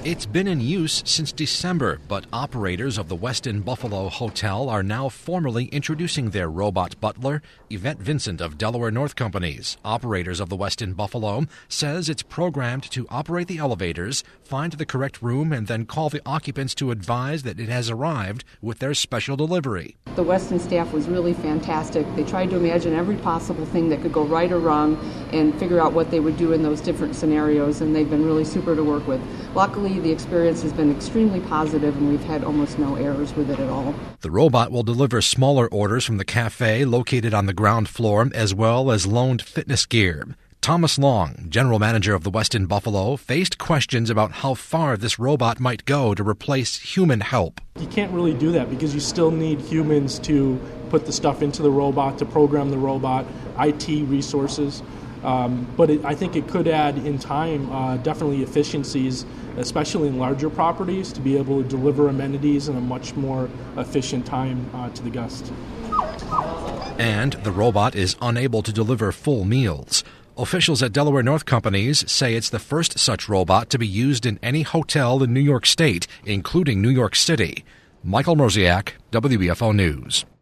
It's been in use since December, but operators of the Westin Buffalo Hotel are now formally introducing their robot butler. Yvette Vincent of Delaware North Companies, operators of the Westin Buffalo, says it's programmed to operate the elevators, find the correct room, and then call the occupants to advise that it has arrived with their special delivery. The Westin staff was really fantastic. They tried to imagine every possible thing that could go right or wrong and figure out what they would do in those different scenarios, and they've been really super to work with. Luckily, the experience has been extremely positive, and we've had almost no errors with it at all. The robot will deliver smaller orders from the cafe located on the ground floor, as well as loaned fitness gear. Thomas Long, general manager of the Westin Buffalo, faced questions about how far this robot might go to replace human help. You can't really do that because you still need humans to put the stuff into the robot, to program the robot, IT resources. But I think it could add in time definitely efficiencies, especially in larger properties, to be able to deliver amenities in a much more efficient time to the guest. And the robot is unable to deliver full meals. Officials at Delaware North Companies say it's the first such robot to be used in any hotel in New York State, including New York City. Michael Mroziak, WBFO News.